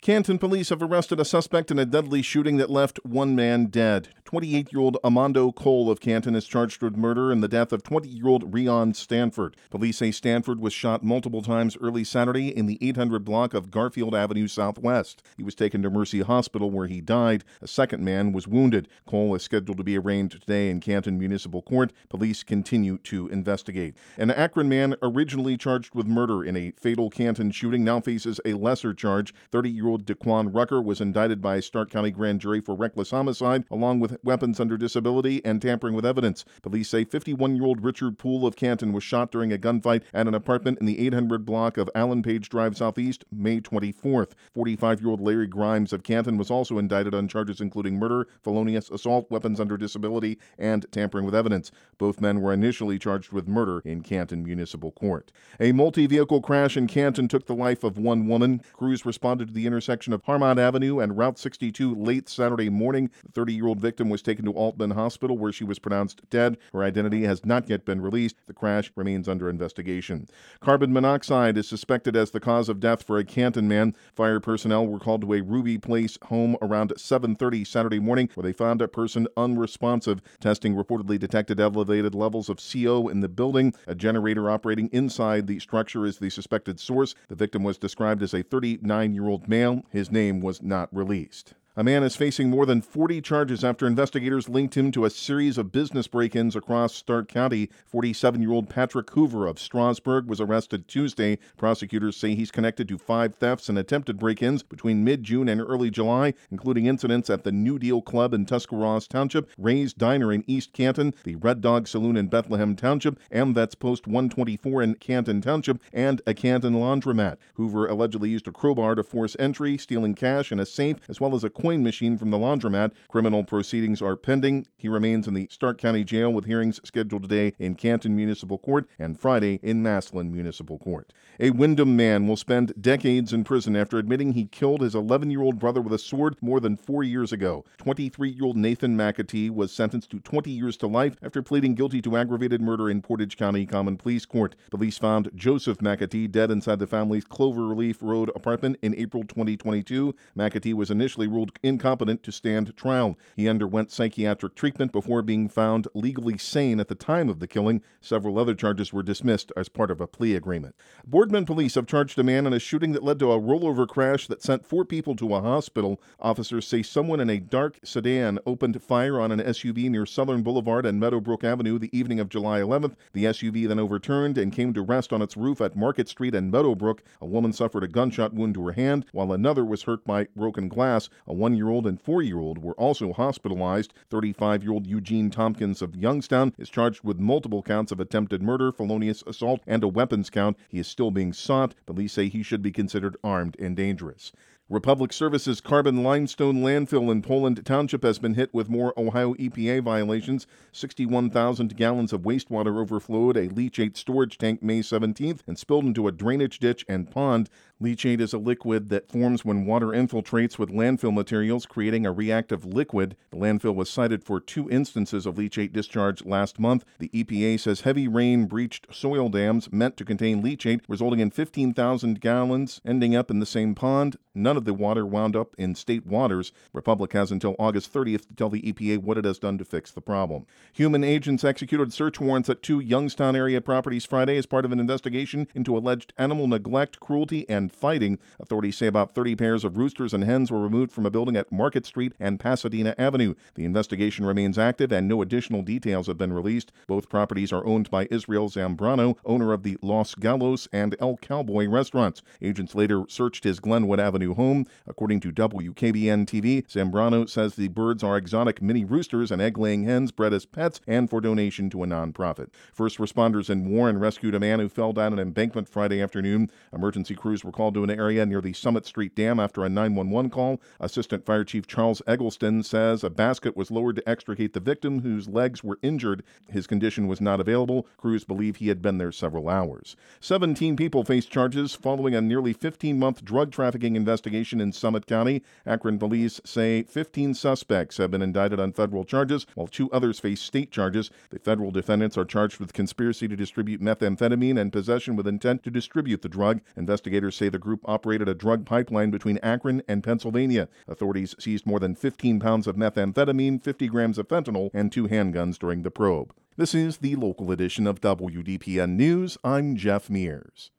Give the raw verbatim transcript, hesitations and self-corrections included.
Canton police have arrested a suspect in a deadly shooting that left one man dead. twenty-eight-year-old Amando Cole of Canton is charged with murder in the death of twenty-year-old Rion Stanford. Police say Stanford was shot multiple times early Saturday in the eight hundred block of Garfield Avenue Southwest. He was taken to Mercy Hospital where he died. A second man was wounded. Cole is scheduled to be arraigned today in Canton Municipal Court. Police continue to investigate. An Akron man originally charged with murder in a fatal Canton shooting now faces a lesser charge. thirty-year-old Daquan Rucker was indicted by a Stark County grand jury for reckless homicide, along with weapons under disability and tampering with evidence. Police say fifty-one-year-old Richard Poole of Canton was shot during a gunfight at an apartment in the eight hundred block of Allen Page Drive Southeast, May twenty-fourth. forty-five-year-old Larry Grimes of Canton was also indicted on charges including murder, felonious assault, weapons under disability, and tampering with evidence. Both men were initially charged with murder in Canton Municipal Court. A multi-vehicle crash in Canton took the life of one woman. Crews responded to the intersection of Harmont Avenue and Route sixty-two late Saturday morning. The thirty-year-old victim was taken to Altman Hospital where she was pronounced dead. Her identity has not yet been released. The crash remains under investigation. Carbon monoxide is suspected as the cause of death for a Canton man. Fire personnel were called to a Ruby Place home around seven thirty Saturday morning where they found a person unresponsive. Testing reportedly detected elevated levels of C O in the building. A generator operating inside the structure is the suspected source. The victim was described as a thirty-nine-year-old male. His name was not released. A man is facing more than forty charges after investigators linked him to a series of business break-ins across Stark County. forty-seven-year-old Patrick Hoover of Strasburg was arrested Tuesday. Prosecutors say he's connected to five thefts and attempted break-ins between mid-June and early July, including incidents at the New Deal Club in Tuscarawas Township, Ray's Diner in East Canton, the Red Dog Saloon in Bethlehem Township, AmVets Post one twenty-four in Canton Township, and a Canton laundromat. Hoover allegedly used a crowbar to force entry, stealing cash and a safe, as well as a coin machine from the laundromat. Criminal proceedings are pending. He remains in the Stark County Jail with hearings scheduled today in Canton Municipal Court and Friday in Massillon Municipal Court. A Windham man will spend decades in prison after admitting he killed his eleven-year-old brother with a sword more than four years ago. twenty-three-year-old Nathan McAtee was sentenced to twenty years to life after pleading guilty to aggravated murder in Portage County Common Pleas Court. Police found Joseph McAtee dead inside the family's Cloverleaf Road apartment in April twenty twenty-two. McAtee was initially ruled incompetent to stand trial. He underwent psychiatric treatment before being found legally sane at the time of the killing. Several other charges were dismissed as part of a plea agreement. Boardman police have charged a man in a shooting that led to a rollover crash that sent four people to a hospital. Officers say someone in a dark sedan opened fire on an S U V near Southern Boulevard and Meadowbrook Avenue the evening of July eleventh. The S U V then overturned and came to rest on its roof at Market Street and Meadowbrook. A woman suffered a gunshot wound to her hand, while another was hurt by broken glass. A one-year-old and four-year-old were also hospitalized. thirty-five-year-old Eugene Tompkins of Youngstown is charged with multiple counts of attempted murder, felonious assault, and a weapons count. He is still being sought. Police say he should be considered armed and dangerous. Republic Services Carbon Limestone Landfill in Poland Township has been hit with more Ohio E P A violations. sixty-one thousand gallons of wastewater overflowed a leachate storage tank May seventeenth and spilled into a drainage ditch and pond. Leachate is a liquid that forms when water infiltrates with landfill materials, creating a reactive liquid. The landfill was cited for two instances of leachate discharge last month. The E P A says heavy rain breached soil dams meant to contain leachate, resulting in fifteen thousand gallons ending up in the same pond. None of the water wound up in state waters. Republic has until August thirtieth to tell the E P A what it has done to fix the problem. Human agents executed search warrants at two Youngstown area properties Friday as part of an investigation into alleged animal neglect, cruelty, and fighting. Authorities say about thirty pairs of roosters and hens were removed from a building at Market Street and Pasadena Avenue. The investigation remains active and no additional details have been released. Both properties are owned by Israel Zambrano, owner of the Los Galos and El Cowboy restaurants. Agents later searched his Glenwood Avenue home. According to W K B N T V, Zambrano says the birds are exotic mini roosters and egg-laying hens bred as pets and for donation to a nonprofit. First responders in Warren rescued a man who fell down an embankment Friday afternoon. Emergency crews were called to an area near the Summit Street Dam after a nine one one call. Assistant Fire Chief Charles Eggleston says a basket was lowered to extricate the victim, whose legs were injured. His condition was not available. Crews believe he had been there several hours. seventeen people face charges following a nearly fifteen-month drug trafficking investigation investigation in Summit County. Akron police say fifteen suspects have been indicted on federal charges, while two others face state charges. The federal defendants are charged with conspiracy to distribute methamphetamine and possession with intent to distribute the drug. Investigators say the group operated a drug pipeline between Akron and Pennsylvania. Authorities seized more than fifteen pounds of methamphetamine, fifty grams of fentanyl, and two handguns during the probe. This is the local edition of W D P N News. I'm Jeff Mears.